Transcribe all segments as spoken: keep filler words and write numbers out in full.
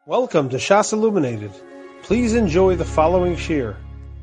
Welcome to Shas Illuminated. Please enjoy the following shir.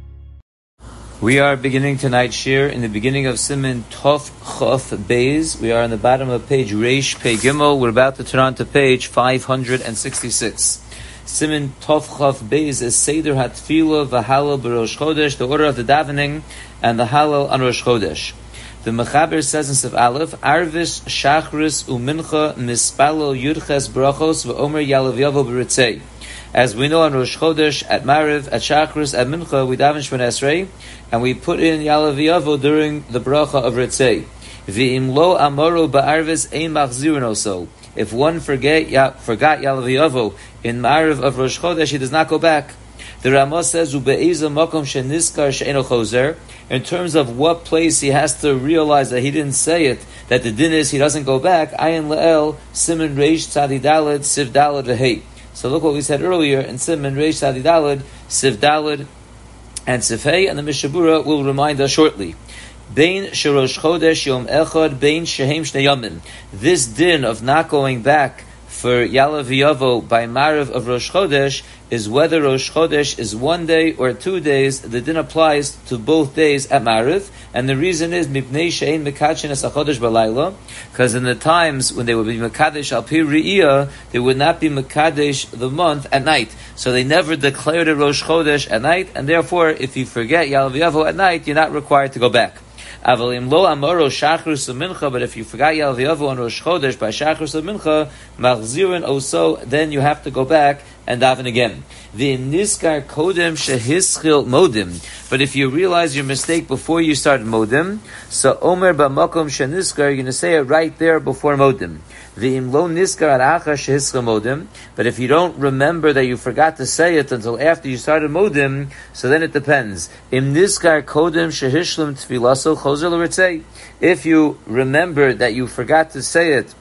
We are beginning tonight's shir in the beginning of Siman Tov Chof Beis. We are on the bottom of page Reish Pei Gimel. We're about to turn on to page five hundred sixty-six. Siman Tov Chof Beis is Seder HaTfilah v'Halal b'Rosh Chodesh, the order of the davening and the Halal on Rosh Chodesh. The Mechaber says in Sif Aleph, Arvis Shachris Umincha Mispalo Yudches Brachos v'Omer Yalav Yavo b'Ritzei. As we know on Rosh Chodesh, at Mariv, at Shachris, at Mincha, we daven Shemon Esrei, and we put in Yalav Yavo during the bracha of Ritzei. V'im lo amaro ba'arvis ein machzirin oso. If one forget, ya, forgot Yalav Yavo in Mariv of Rosh Chodesh, he does not go back. The Ramah says, Ube'eza makom sheniskar she'eno chozer. In terms of what place he has to realize that he didn't say it, that the din is he doesn't go back, Ayin La'el, Siman Reish Tzadi Daled, Siv Daled V'hei. So look what we said earlier in Siman Reish Tzadi Daled, Siv Daled, and Siv Hei, and the Mishabura will remind us shortly. Bein Sherosh Chodesh Yom Echad, Bein Shehem Shnei Yomim. This din of not going back for Yalav Yavo by Mariv of Rosh Chodesh is whether Rosh Chodesh is one day or two days. The din applies to both days at Mariv, and the reason is Mipnei She'ein Mekadeshin Es HaChodesh B'Layla, because in the times when they would be Mekadesh Al Pi Re'iyah, they would not be Mekadesh the month at night. So they never declared a Rosh Chodesh at night, and therefore, if you forget Yalav Yavo at night, you're not required to go back. Avalim lo amaro shachrus u'mincha, but if you forgot Yalav Yavo on Rosh Chodesh by shachrus u'mincha, machzirin oso, then you have to go back and daven again. The niskar kodem shehischil modim. But if you realize your mistake before you started modim, so omer b'makom sheniskar, you're going to say it right there before modim. The imlo niskar aracha shehischil modim. But if you don't remember that you forgot to say it until after you started modim, so then it depends. Im niskar kodem shehishlim tfilaso chozer l'ritzei. If you remember that you forgot to say it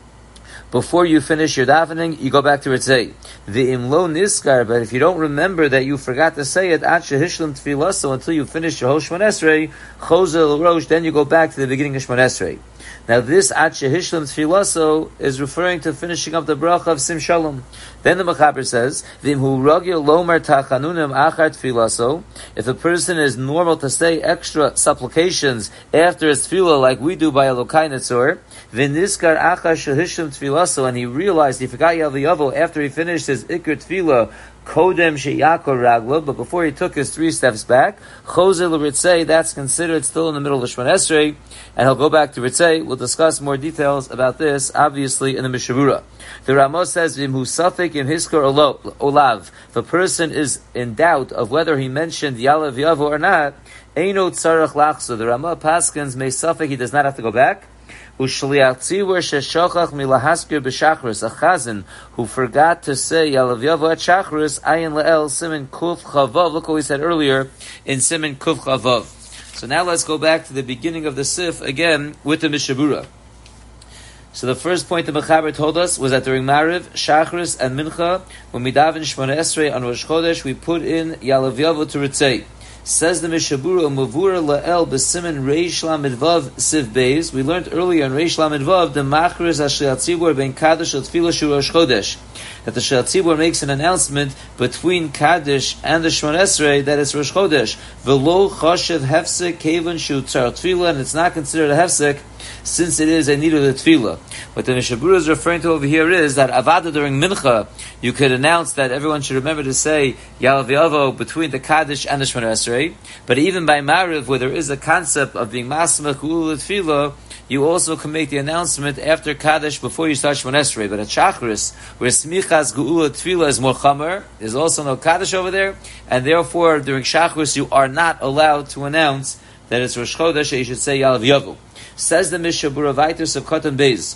before you finish your davening, you go back to Ritzei. The imlo niskar, but if you don't remember that you forgot to say it, at shehishlim tfilaso, until you finish your whole Shemon Esrei, chozer l'rosh, then you go back to the beginning of Shemon Esrei. Now this at shehishlim tfilaso is referring to finishing up the bracha of Sim Shalom. Then the Mechaber says, V'imhu ragil lomar tachanunim achar tfilaso. If a person is normal to say extra supplications after his tefillah, like we do by Elokai Netzor, v'niskar achar shehishlim tfilaso, and he realized he forgot Yalav Yavo after he finished his ikr tefillah, kodem sheyakor raglo, but before he took his three steps back, chozer l'ritzei, that's considered still in the middle of Shemon Esrei, and he'll go back to Ritzei. We'll discuss more details about this, obviously, in the Mishavura. The Ramah says, V'imhu safek im hiskor olav. If a person is in doubt of whether he mentioned Yalav Yavo or not, eino tzarech lachso. The Ramah paskins may safek, he does not have to go back. Ushliach tzivur sheshachach milahaskir b'shachris, a chazan who forgot to say Yalav Yavo at shachris, ayin le'el siman kuf chavav. Look what we said earlier in siman kuf chavav. So now let's go back to the beginning of the sif again with the Mishabura. So the first point the Mechaber told us was that during Mariv, Shachris, and Mincha, when we daven Shemon Esrei on Rosh Chodesh, we put in Yalav Yavo to Ritzei. Says the Mishabura, Mavura la'el b'simen Reish Lamed Vav Siv Beis. We learned earlier in Reish Lamed Vav the Machris Ashliat Tzibur ben Kaddish al Tfilah Shel Rosh Chodesh, that the Shliat Tzibur makes an announcement between Kaddish and the Shemon Esrei that it's Rosh Chodesh. V'lo chashev hefsek kevan shu tzar Tfilah, and it's not considered a hefsek since it is a need of the Tfilah. What the Mishabura is referring to over here is that Avada during Mincha, you could announce that everyone should remember to say Yalav Yavo between the Kaddish and the Shemon Esrei. But even by Mariv, where there is a concept of being Masmach Geula Tfilah, you also can make the announcement after Kaddish before you start Shemon Esrei. But at Shachris, where Smichas Geula Tfilah is more Chamer, there's also no Kaddish over there, and therefore during Shachris you are not allowed to announce that it's Rosh Chodesh, that you should say Yalav Yavo. Says the Mishabura Vaitus of Katan Beis.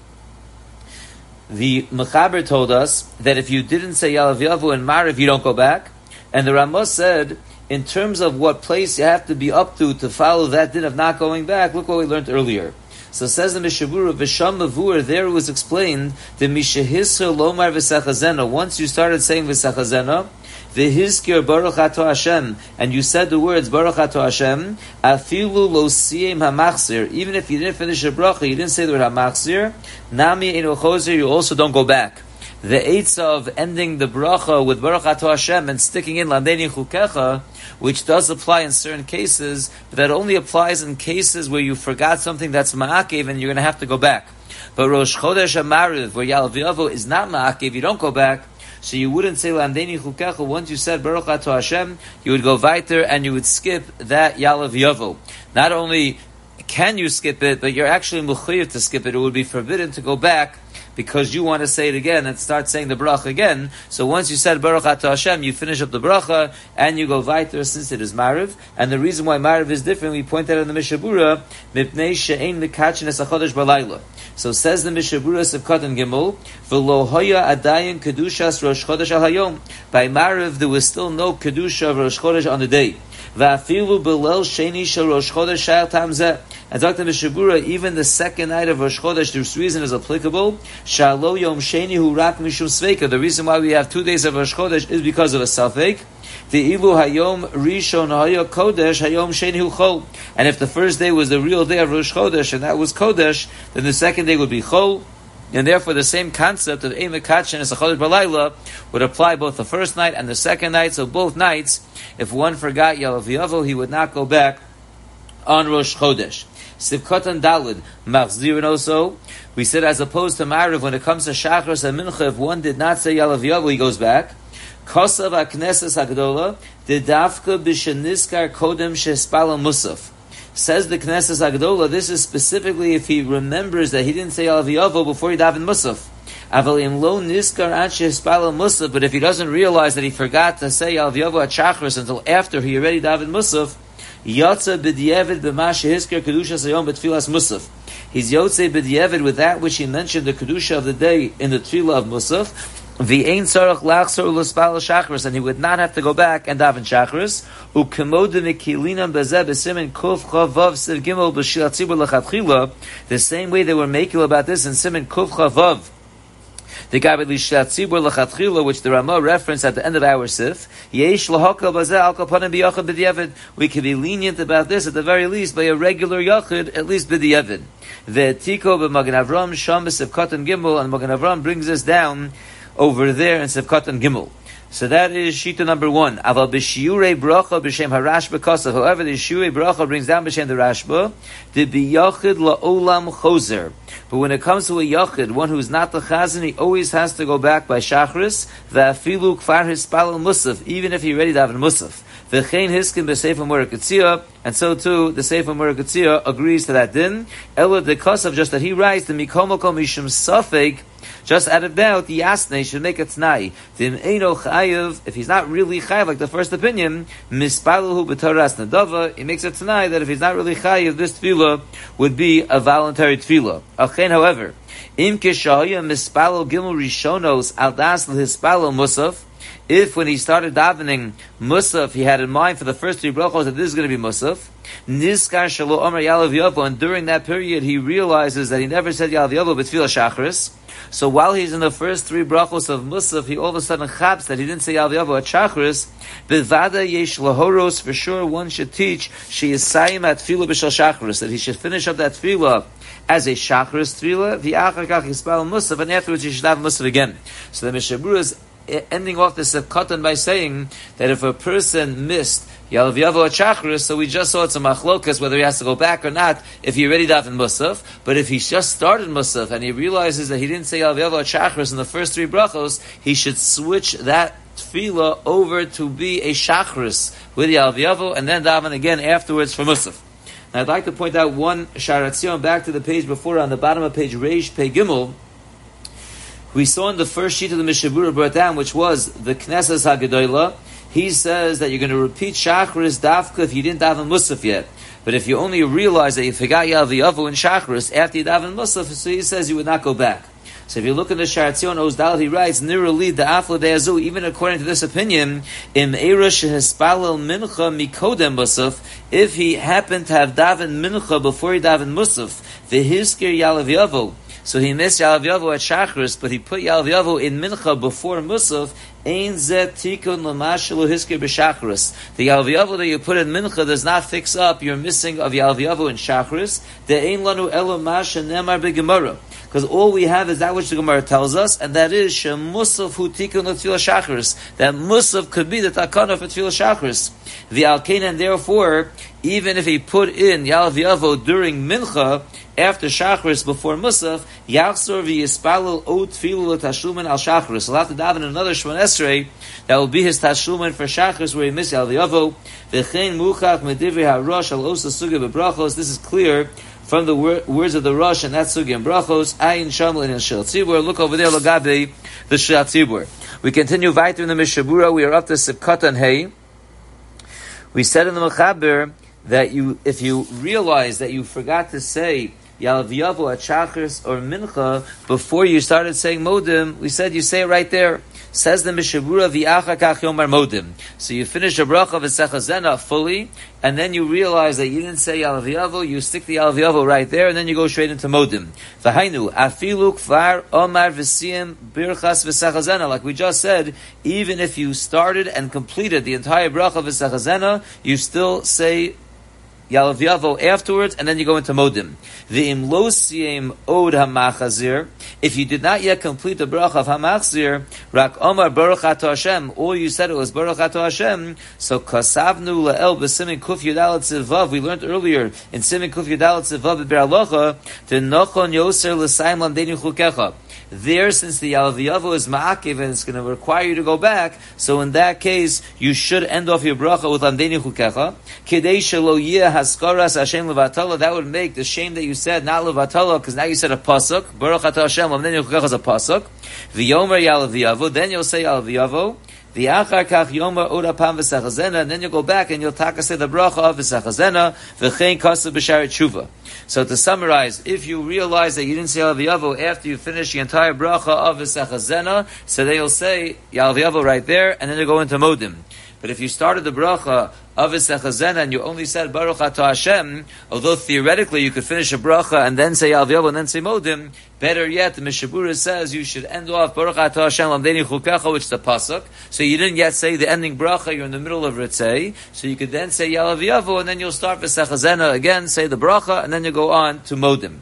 The Mechaber told us that if you didn't say Yalav Yavo in Mariv, you don't go back. And the Ramah said, in terms of what place you have to be up to to follow that din of not going back, look what we learned earlier. So says the Mishabura, V'sham Mavur, there it was explained, the Mishahisr Lomar V'sachazena, once you started saying V'sachazena, V'hizkir Baruch Ato Hashem, and you said the words Baruch Ato Hashem, Afilu Lo Siyem HaMachzir, even if you didn't finish the bracha, you didn't say the word HaMachzir, Nami Eno Chozer, you also don't go back. the eitz of ending the bracha with Baruch Atah Hashem and sticking in Lamdeni Chukecha, which does apply in certain cases, but that only applies in cases where you forgot something that's ma'akev and you're going to have to go back. But Rosh Chodesh HaMariv, where Ya'alav Yavo is not ma'akev, you don't go back, so you wouldn't say Lamdeni Chukecha. Once you said Baruch Atah Hashem, you would go weiter and you would skip that Ya'alav Yavo. Not only can you skip it, but you're actually mechuyev to skip it. It would be forbidden to go back because you want to say it again and start saying the bracha again. So once you said Baruch Atah Hashem, you finish up the bracha and you go weiter since it is Mariv. And the reason why Mariv is different, we pointed out in the Mishabura, mipnei she'ein mikachin es hachodesh balayla. So says the Mishabura Sivkat and Gimel, v'lo hoya adayin kedushas Rosh Chodesh al hayom. By Mariv, there was still no kedusha of Rosh Chodesh on the day. Va'afilu belel sheni shel Rosh Chodesh shayal tamzeh. And Doctor Mishabura, even the second night of Rosh Chodesh, this reason is applicable. Shalo yom sheni hu rak mishum sveika. The reason why we have two days of Rosh Chodesh is because of a safek. The ilu hayom rishon haya kodesh hayom sheni hu chol. And if the first day was the real day of Rosh Chodesh and that was kodesh, then the second day would be chol. And therefore, the same concept of Eimik Kachin as a Chodesh Balayla would apply both the first night and the second night. So both nights, if one forgot Ya'alav Yavo, he would not go back on Rosh Chodesh. Sivkotan Dalid, Machzir also. We said as opposed to Mariv, when it comes to Shachris and Mincha, if one did not say Ya'alav Yavo, he goes back. Kosav HaKnesses HaGdola, Didavka B'Sheniskar Kodem Shespala Musaf. Says the Knesses Agdola, this is specifically if he remembers that he didn't say Ya'alav Yavo before he davened Musaf. Aval im lo niskar anshe hispala Musaf, but if he doesn't realize that he forgot to say Ya'alav Yavo at Shachris until after he already davened Musaf, Yotze b'di'evid b'mashe hiskar kedusha sayom b'tfilas Musaf. He's Yotze b'di'evid with that which he mentioned the kedusha of the day in the tefillah of Musaf. V'ein tzarach lachzor l'spal shachris, and he would not have to go back and daven shachris. U'kemod mikilinam bezeh b'simin kuf chavav siv gimel b'shil tzibur lechatchila. The same way they were making about this in simin kuf chavav. The Gabi Lishat Tzibur L'Chatchila, which the Ramah referenced at the end of our Sif, Yesh L'Hokal Bazeh Al Kapanim B'Yachid B'Di'evid. We can be lenient about this at the very least by a regular Yachid, at least B'Di'evid. The Tiko B'Magen Avram Sham B'Sivkat and Gimel, and Magen Avram brings us down over there in Sivkat and Gimel. So that is Shita number one. Aval b'shiurei bracha b'shem harashba kosav. However, the shiurei bracha brings down b'shem the rashba. The b'yachid la'olam choser. But when it comes to a yachid, one who is not the chazan, he always has to go back by shachris. V'afilu kfar hispal musaf, even if he already davened musaf. V'chein hiskin b'sefer Murakatzia, and so too the sefer Murakatzia agrees to that din. Ela de kosav, just that he writes the mikomokom mishum safek. Just out of doubt, the Yasne should make a t'nai. If he's not really chayiv, like the first opinion, mispaluhu b'toras nadava, he makes a t'nai that if he's not really chayiv, this tefillah would be a voluntary tefillah. Achen, however, im kishahaya mispalu gimel rishonos al das l'hispalo musaf. If when he started davening musaf, he had in mind for the first three brachos that this is going to be musaf, niskar shalo omer Ya'alav Yavo, and during that period he realizes that he never said Ya'alav Yavo but tefillah shachris. So while he's in the first three brachos of musaf, he all of a sudden chaps that he didn't say Ya'alav Yavo at shachris. B'vada yesh lahoros, for sure one should teach she is sayim at tefillah b'shal shachris, that he should finish up that tefillah as a shachris tefillah, v'achar kach yispal musaf, and afterwards he should have musaf again. So the Mishabura is ending off the Sefkatan by saying that if a person missed Ya'alav Yavo at Shachris, so we just saw it's a machlokas whether he has to go back or not if he already davened Musaf. But if he just started Musaf and he realizes that he didn't say Ya'alav Yavo at Shachris in the first three brachos, he should switch that tefillah over to be a Shachris with Ya'alav Yavo and then daven again afterwards for Musaf. Now I'd like to point out one Sharatzion back to the page before, on the bottom of page Reish Pei Gimel. We saw in the first sheet of the Mishabura brought down, which was the Knesses HaGedola. He says that you're going to repeat Shachris Dafka if you didn't daven Musaf yet. But if you only realize that you forgot Ya'alav Yavo in Shachris after you daven Musaf, so he says you would not go back. So if you look in the Sharatzion Ozdal, he writes, Nirali Da'afla De'azu, even according to this opinion, Im Eira Shehispalel Mincha Mikodem Musaf, if he happened to have daven Mincha before he daven Musaf, V'hiskir Ya'alav Yavo, so he missed Ya'alav Yavo at Shachris, but he put Ya'alav Yavo in Mincha before Musaf. Ein zet tikun l'mashelu hiskir b'Shachris. The Ya'alav Yavo that you put in Mincha does not fix up your missing of Ya'alav Yavo in Shachris. The ein lanu elo masha nemar b'Gemara. because all we have is that which the Gemara tells us, and that is shemusaf hu tikun l'tefillah shacharis. That musaf could be the takana for tefillah shacharis. The alkein, and therefore, even if he put in Yalav Yavo during mincha after shacharis before musaf, yachzor v'yispalel o tefillah l'tashlumin al shacharis. He'll have to daven another Shemon Esrei. That will be his tashlumin for shacharis where he missed Yalav Yavo. V'chein muchach medivrei harosh al osa sugya b'brachos. This is clear from the wor- words of the Rosh and that sugya and brachos. Ayin shamel in shel tzibur. Look over there, Lagabe, the shel tzibur. We continue weiter in the Mishabura. We are up to Sivkot and Hey. We said in the Mechaber that you, if you realize that you forgot to say Yalav Yavo at Shachris or Mincha before you started saying Modim, we said you say it right there. Says the Mishabura v'acha kach yomar Modim. So you finish the bracha v'sechazena fully, and then you realize that you didn't say Yalav Yavo, you stick the Yalav Yavo right there, and then you go straight into Modim. V'hainu afilu kvar omar v'siyim birchas v'sechazena. Like we just said, even if you started and completed the entire bracha v'sechazena, you still say Yalav Yavo afterwards, and then you go into Modim. The imlosiem od hamachazir. If you did not yet complete the bracha of hamachzir, rak omar baruch ato Hashem. All you said it was baruch ato Hashem. So kasavnu lael b'simin kuf yudalet tzivav. We learned earlier in simin kuf yudalet tzivav b'ber alocha to nochon yoser l'sayim lamdeni chukecha. There, since the Yalav Yavo is ma'akiv and it's going to require you to go back, so in that case, you should end off your bracha with Lamdeni Chukecha. Kedei shelo yeh haskaras Hashem levatala. That would make the shame that you said, not levatala, because now you said a pasuk. Baruch atah Hashem, Lamdeni Chukecha is a pasuk. V'yomer Yalav Yavo, then you'll say Yalav Yavo. V'achar kach yomer oda pam v'sachazena, and then you'll go back and you'll taka say the bracha of v'sachazena, v'chein kasav b'sharet tshuva. So to summarize, if you realize that you didn't say Yalav Yavo after you finish the entire bracha of v'sachazena, so then you'll say Yalav Yavo right there, and then you go into Modim. But if you started the bracha of v'sachazena and you only said Baruch atah Hashem, although theoretically you could finish a bracha and then say Yalav Yavo and then say Modim, better yet, the Mishabura says you should end off Baruch atah Hashem lamdeni chukecha, which is the pasuk. So you didn't yet say the ending bracha, you're in the middle of Ritzei, so you could then say Yalav Yavo and then you'll start v'sachazena again, say the bracha, and then you go on to Modim.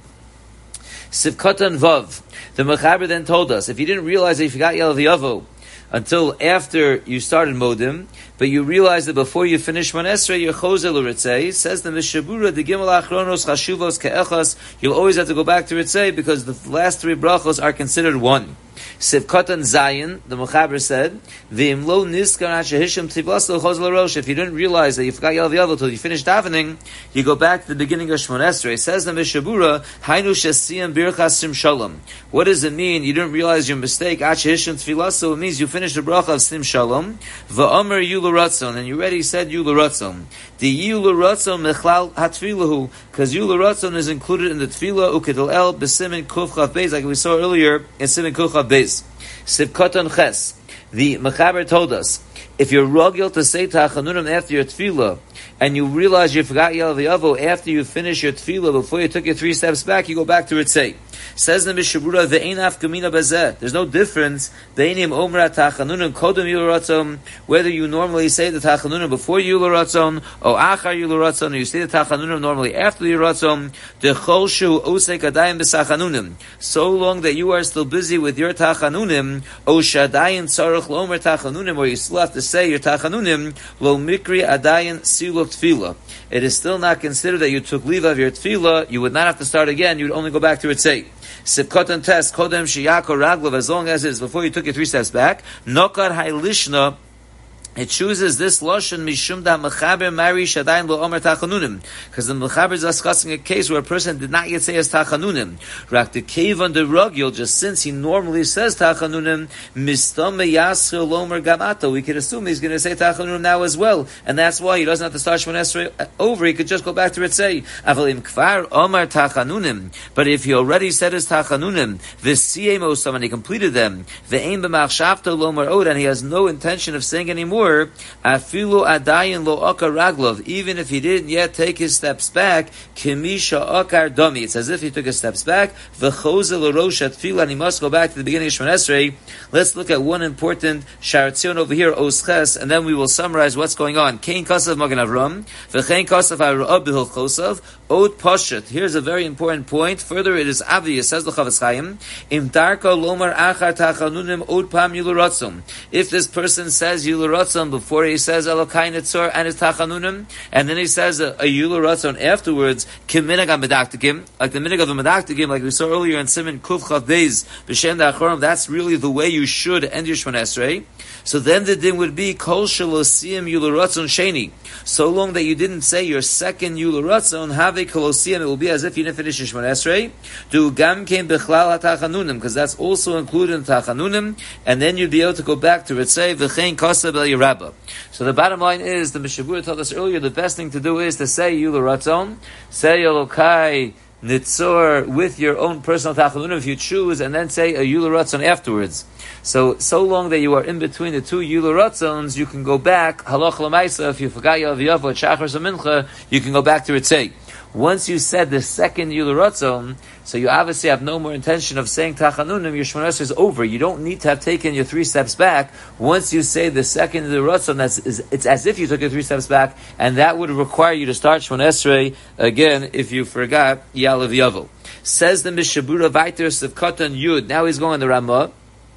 Sivkot and Vav. The Mechaber then told us, if you didn't realize that you forgot Yalav Yavo until after you started Modim, but you realize that before you finish Shemon Esrei, you're chozer l'ritzei. Says the Mishabura, the Gimel Achronos Chashuvos Ke'echas, you'll always have to go back to Ritzei because the last three brachos are considered one. Sivkot and Zayin, the Mechaber said, V'im lo nizkar ha'shehishim tivaslo chozer l'rosh. If you didn't realize that you forgot Yalav Yavo until you finished davening, you go back to the beginning of Shemon Esrei. Says the Mishabura, Hainu shesiyam birchas sim shalom. What does it mean? You didn't realize your mistake. Ha'shehishim tivaslo, it means you finished the bracha of sim shalom. V'omer yu l'ratzon, and you already said yu l'ratzon. The yu l'ratzon mechlal hatfilahu, because yu l'ratzon is included in the tefillah ukedel el b'simin kuf chav beis, like we saw earlier in simin kuf chav beis. Sivkoton ches. The Mechaber told us, if you're rogil to say tachanunim after your tefillah, and you realize you forgot Yalav Yavo after you finish your tefillah, before you took your three steps back, you go back to Ritzei. Says the Mishabura, ve'ein af kamina bazeh. There's no difference. Ve'einim omra tachanunim kodem yularatzon. Whether you normally say the tachanunim before yularatzon, or achar yularatzon, or you say the tachanunim normally after the yularatzon. Dechol shu osek adayim b'sachanunim. So long that you are still busy with your tachanunim, o shadayim tzarich lomer tachanunim, or you still have to say your tachanunim, lo mikri adayin siluk tefillah. It is still not considered that you took leave of your tefillah. You would not have to start again. You would only go back to Ritzei. Sivkot and test kodem shiyako raglav, as long as it is before you took your three steps back. Nokar haylishna. It chooses this lashon mishum da mechaber mari shadayin lo omer tachanunim, because the mechaber is discussing a case where a person did not yet say his tachanunim. Rak the cave on the rugil, just since he normally says tachanunim, mistam meyascher lo omer gamato. We could assume he's going to say tachanunim now as well, and that's why he doesn't have to start Shemon Esrei over. He could just go back to Ritzei. Avalim kvar omer tachanunim. But if he already said his tachanunim, v'siyemo, someone he completed them, ve'ein b'machshavto lo omer od, and he has no intention of saying anymore. more, afilu adayin lo akar raglov, even if he didn't yet take his steps back, kimisha akar domi. It's as if he took his steps back. V'choze l'rosh atfila, and he must go back to the beginning of Shemon Esrei. Let's look at one important sharatzion over here, osches, and then we will summarize what's going on. Kain kasav magen Avram, v'chein kasav ha'ra'ah b'hil chosav, od pashat. Here's a very important point. Further, it is obvious, says the Chavetz Chaim, im darka lomar achar tachanunim od pam yuluratzum. If this person says yuluratzum before he says elokai netzor and his tachanunim, and then he says a, a yuluratzum afterwards, kim minag ha-medaktikim, like the minag of the medaktikim, like we saw earlier in Siman Kuf Chav Beis, b'shem da'achorim, that's really the way you should end your Shemon Esrei. So then the din would be kol shalosiyim yuluratzon sheni. So long that you didn't say your second yuluratzon, have a kolosiyim, it will be as if you didn't finish your Shemon Esrei. Do gam kein bechlal ha'tachanunim, because that's also included in tachanunim, and then you'd be able to go back to Ritzei v'chein kasav el yerabba. So the bottom line is, the Mishabura told us earlier, the best thing to do is to say yuluratzon, say Elokai Nitzor with your own personal tachanunim if you choose, and then say a yuluratzon afterwards. So, so long that you are in between the two yuluratzons, you can go back, halach l'maisa, if you forgot Yalav Yavo, Shachar or Mincha, you can go back to Ritzei. Once you said the second yuluratzon, so you obviously have no more intention of saying tachanunim, your Shemon Esrei is over. You don't need to have taken your three steps back. Once you say the second yuluratzon, that's is, it's as if you took your three steps back, and that would require you to start Shemon Esrei again if you forgot Yalav Yavo. Says the Mishabura Vaiter Sivkatan Yud. Now he's going to the Ramah.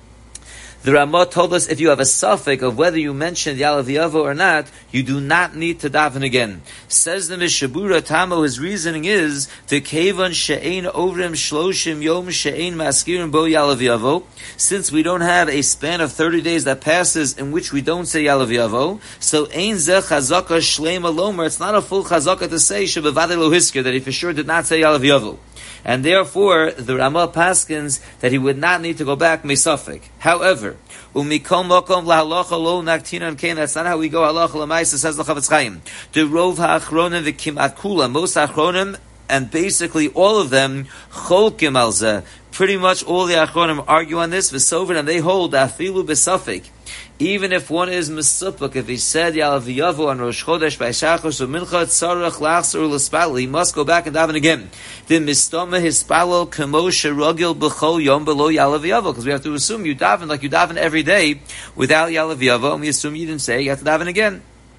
The Ramah told us if you have a suffix of whether you mentioned Yalav Yavo or not, you do not need to daven again. Says the Mishabura Tamo, his reasoning is to Kevan she'ein ovrim shloshim yom she'ein maskirim bo Yalav Yavo. Since we don't have a span of thirty days that passes in which we don't say Yalav Yavo, so ein zeh chazaka shleima lomer. It's not a full chazaka to say shebevadei lo hisker, that he for sure did not say Yalav Yavo. And therefore, the Ramah paskins that he would not need to go back mesafik. However, umikom mokom lahalacha lo naktinan kain. That's not how we go halacha lemaisa, says the Chavetz Chaim. The rov ha'achronim v'kimat kula, most achronim, and basically all of them cholkim al zeh. Pretty much all the achronim argue on this v'sover, and they hold afilu besafik. Even if one is mesupuk, if he said Yalav Yavo on Rosh Chodesh by Shachos or Mincha Tzarech Lachzor L'Spalel, he must go back and daven again. The Mistama Hispalel Kamo Sherogil B'chol Yom Below Yalav Yavo, because we have to assume you daven like you daven every day without Yalav Yavo, and we assume you didn't say you have to daven again.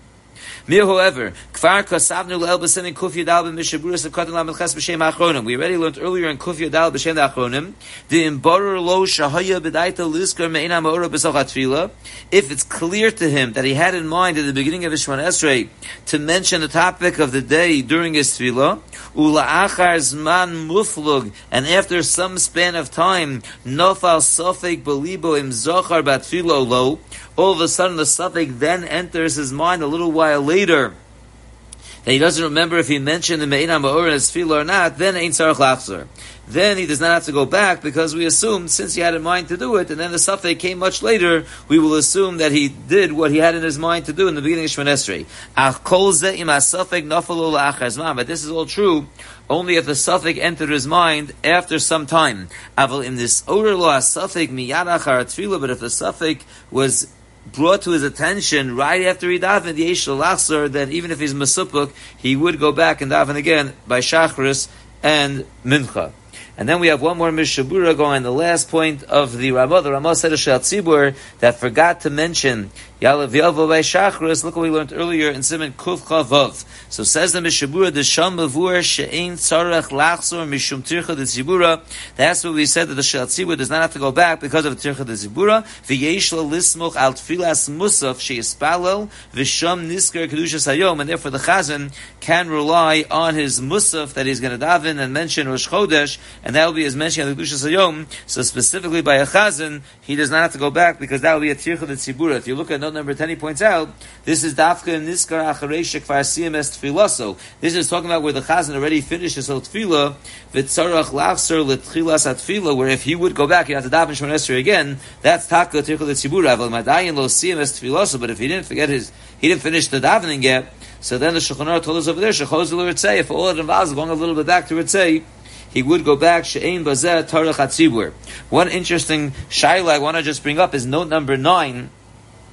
Mir, however, Kfar Kasavnu Le'el B'Sim in Kuf Yadal B'Mishaburas of Katan Lamed Ches B'Shem Achronim. We already learned earlier in Kuf Yadal B'Shem Achronim. The Imborer Lo Shahaya B'Daita Liskar Me'ina Ma'ora B'Soch HaTfilah. If it's clear to him that he had in mind at the beginning of his Shemon Esrei to mention the topic of the day during his Tfilah, Ula'achar Zman Muflug, and after some span of time, Nofal Sofek Belibo Im Zochar B'Tfilah Lo, all of a sudden the suffix then enters his mind a little while later, that he doesn't remember if he mentioned the Me'ina Ma'or in his tefillah or not, then Ein Tzarech Lachzor. Then he does not have to go back, because we assume, since he had in mind to do it, and then the suffix came much later, we will assume that he did what he had in his mind to do in the beginning of Shemon Esrei. Ach kol ze im ha-suffix nafalo la'achar zman. But this is all true only if the suffix entered his mind after some time. Aval in this order lo ha-suffix miyad achar tefillah, but if the suffix was brought to his attention right after he davened yesh l'achzor, then even if he's mesupuk, he would go back and daven again by Shachris and Mincha. And then we have one more Mishabura going on the last point of the Ramah. The Ramah said to Shal Tzibur that forgot to mention Yalav Yavo by Shachris. Look what we learned earlier in Siman Kuf Chavav. So says the Mishabura, the Sham Mavur She'ein Tzarech Lachzor Mishum Tircha de Tzibura. That's what we said, that the Shal Tzibur does not have to go back because of Tircha de Tzibura. V'yesh lo lismoch al Tfilas Musaf she'yispalel v'sham nisker Kedushas Hayom. And therefore the Chazan can rely on his Musaf that he's going to daven and mention Rosh Chodesh, and that will be his mention of the Kedushas Hayom. So specifically by a Chazan, he does not have to go back, because that will be a Tircha de Tzibura. If you look at note number ten, he points out, this is Dafka Niskar Acharei Shekvar Siyam Es Tfilaso. This is talking about where the Chazan already finished his whole Tfilah, V'tzarach Lachzor L'Tchilas HaTfilah, where if he would go back, he'd have to daven Shemon Esrei again. That's Taka Tircha de Tzibura. Aval Madayin Lo Siyam Es Tfilaso. But if he didn't forget his, he didn't finish the davening yet, so then the Shulchan Aruch told us over there, Shechozil Ritzei, if all it involves going a little bit back to Ritzei, he would go back, She'ein Bazeh Tarach HaTzibur. One interesting shayla I want to just bring up is note number nine,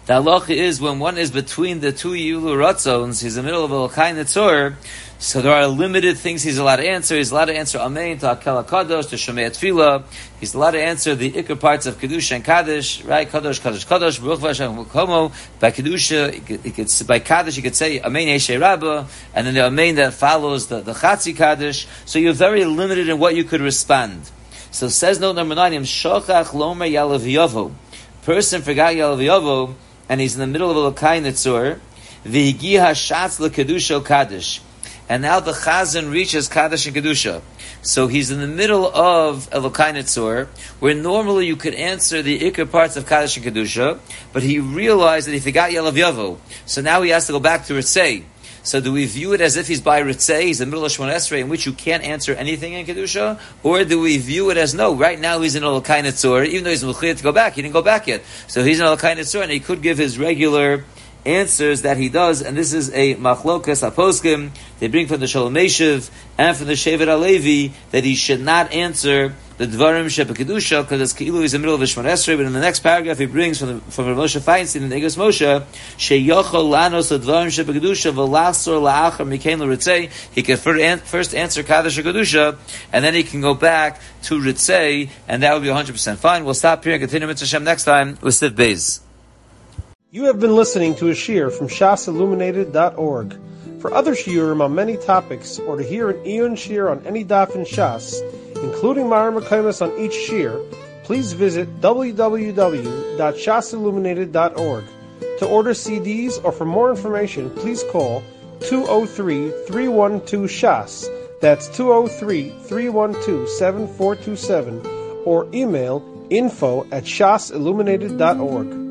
The halacha is when one is between the two Yulu Ratzons, he's in the middle of a L'kai Netzor, so there are limited things he's allowed to answer. He's allowed to answer Amen to Hakel HaKadosh, to Shomei Tefillah. He's allowed to answer the Iker parts of Kedusha and Kaddish, right? Kadosh, Kadosh, Kadosh, Baruch Vashem Komo. By Kedusha, he could, he could, by Kaddish, he could say Amen Yeshei Rabbah, and then the Amen that follows the, the Chatzi Kaddish. So you're very limited in what you could respond. So says note number nine, Shochach Lomer Yalav Yovo. Person forgot Yalav Yovo, and he's in the middle of a L'kai Netzor. V'higi hashatz l'kedusha Kaddish. And now the Chazan reaches Kaddish and Kedusha. So he's in the middle of L'kai Netzor, where normally you could answer the Iker parts of Kaddish and Kedusha, but he realized that he forgot Yalav Yovo. So now he has to go back to Ritzei. So do we view it as if he's by Ritzei, he's in the middle of Shemon Esrei, in which you can't answer anything in Kedusha? Or do we view it as, no, right now he's in a L'kai Netzor, even though he's in L'chiyah to go back, he didn't go back yet. So he's in a L'kai Netzor, and he could give his regular answers that he does, and this is a machlokas haposkim. They bring from the Shalom Meshiv and from the Shevet HaLevi that he should not answer the Dvarim Sheba Kedusha because it's Keilu he's in the middle of Shemon Esrei. But in the next paragraph he brings from the, from Moshe Feinstein in Egos Moshe Sheyochol Lanos Dvarim Sheba Kedusha V'Lasor La'achar Mikein L'Ritzei. He can first answer Kaddish or Kedusha, and then he can go back to Ritzei, and that would be one hundred percent fine. We'll stop here and continue Mitzvah Hashem next time with Siv Beis. You have been listening to a shiur from shas illuminated dot org. For other shiurim on many topics, or to hear an Iyun shiur on any daf in Shas, including Ma'arim Mekaymas on each shiur, please visit w w w dot shas illuminated dot org. To order C Ds or for more information, please call two oh three, three one two, shas. That's two oh three, three one two, seven four two seven, or email info at shas illuminated dot org.